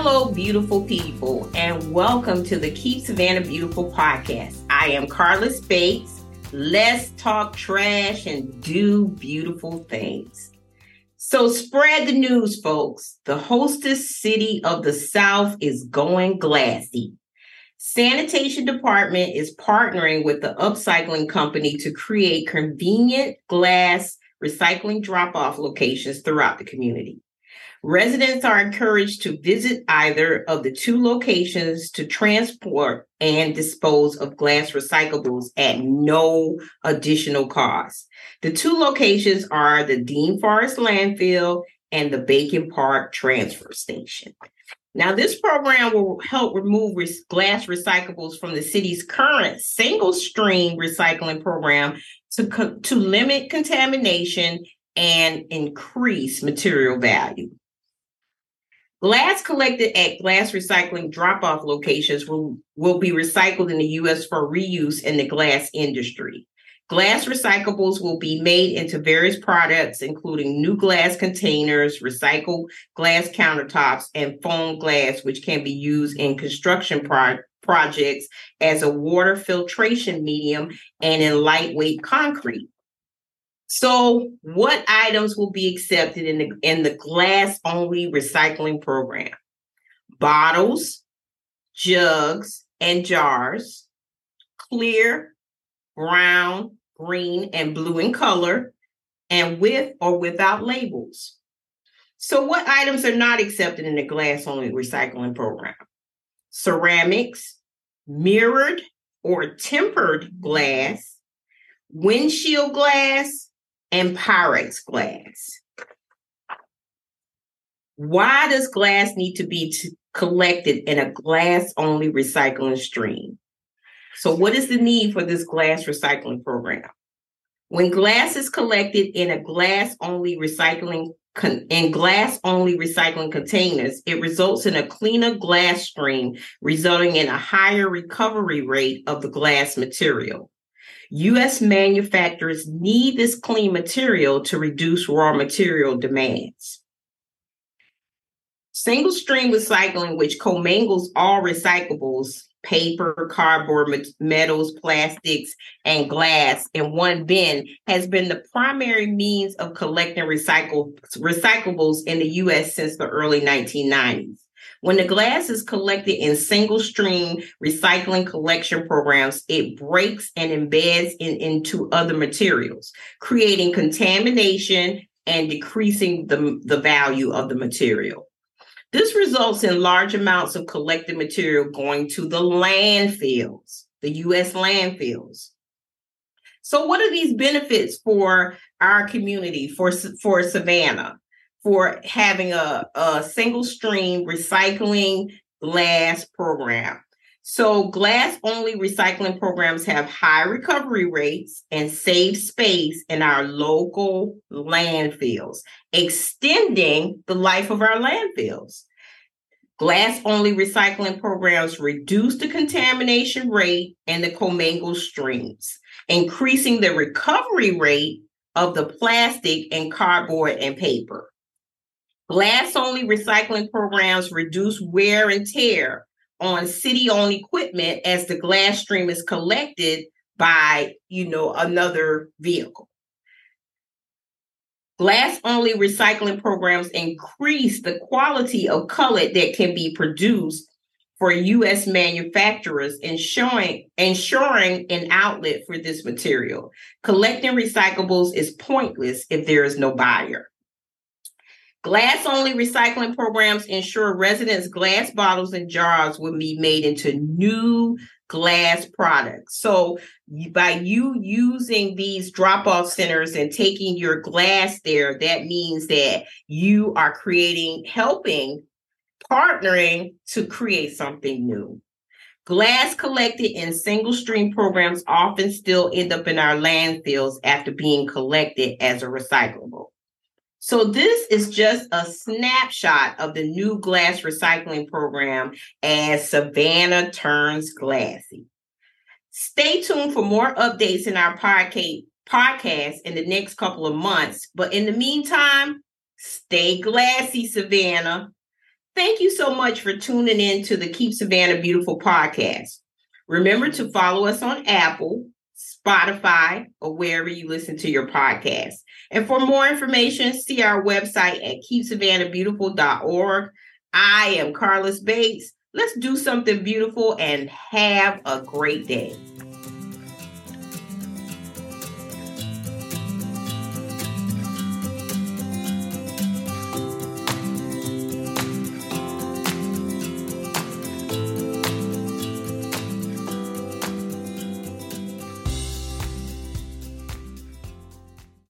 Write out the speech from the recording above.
Hello, beautiful people, and welcome to the Keep Savannah Beautiful podcast. I am Carlos Bates. Let's talk trash and do beautiful things. So spread the news, folks. The hostess city of the South is going glassy. Sanitation Department is partnering with the upcycling company to create convenient glass recycling drop-off locations throughout the community. Residents are encouraged to visit either of the two locations to transport and dispose of glass recyclables at no additional cost. The two locations are the Dean Forest Landfill and the Bacon Park Transfer Station. Now, this program will help remove glass recyclables from the city's current single-stream recycling program to limit contamination and increase material value. Glass collected at glass recycling drop-off locations will be recycled in the U.S. for reuse in the glass industry. Glass recyclables will be made into various products, including new glass containers, recycled glass countertops, and foam glass, which can be used in construction projects as a water filtration medium and in lightweight concrete. So what items will be accepted in the glass-only recycling program? Bottles, jugs, and jars, clear, brown, green, and blue in color, and with or without labels. So what items are not accepted in the glass-only recycling program? Ceramics, mirrored or tempered glass, windshield glass, and Pyrex glass. Why does glass need to be collected in a glass-only recycling stream? So what is the need for this glass recycling program? When glass is collected in a glass-only recycling containers, it results in a cleaner glass stream, resulting in a higher recovery rate of the glass material. U.S. manufacturers need this clean material to reduce raw material demands. Single-stream recycling, which commingles all recyclables, paper, cardboard, metals, plastics, and glass in one bin, has been the primary means of collecting recyclables in the U.S. since the early 1990s. When the glass is collected in single-stream recycling collection programs, it breaks and embeds into other materials, creating contamination and decreasing the value of the material. This results in large amounts of collected material going to the landfills, the U.S. landfills. So what are these benefits for our community, for Savannah, for having a single-stream recycling glass program? So glass-only recycling programs have high recovery rates and save space in our local landfills, extending the life of our landfills. Glass-only recycling programs reduce the contamination rate in the commingled streams, increasing the recovery rate of the plastic and cardboard and paper. Glass-only recycling programs reduce wear and tear on city-owned equipment as the glass stream is collected by, another vehicle. Glass-only recycling programs increase the quality of cullet that can be produced for U.S. manufacturers, ensuring an outlet for this material. Collecting recyclables is pointless if there is no buyer. Glass-only recycling programs ensure residents' glass bottles and jars will be made into new glass products. So by you using these drop-off centers and taking your glass there, that means that you are partnering to create something new. Glass collected in single-stream programs often still end up in our landfills after being collected as a recyclable. So this is just a snapshot of the new glass recycling program as Savannah turns glassy. Stay tuned for more updates in our podcast in the next couple of months. But in the meantime, stay glassy, Savannah. Thank you so much for tuning in to the Keep Savannah Beautiful podcast. Remember to follow us on Apple, Spotify, or wherever you listen to your podcast. And for more information, see our website at keepsavannahbeautiful.org. I am Carlos Bates. Let's do something beautiful and have a great day.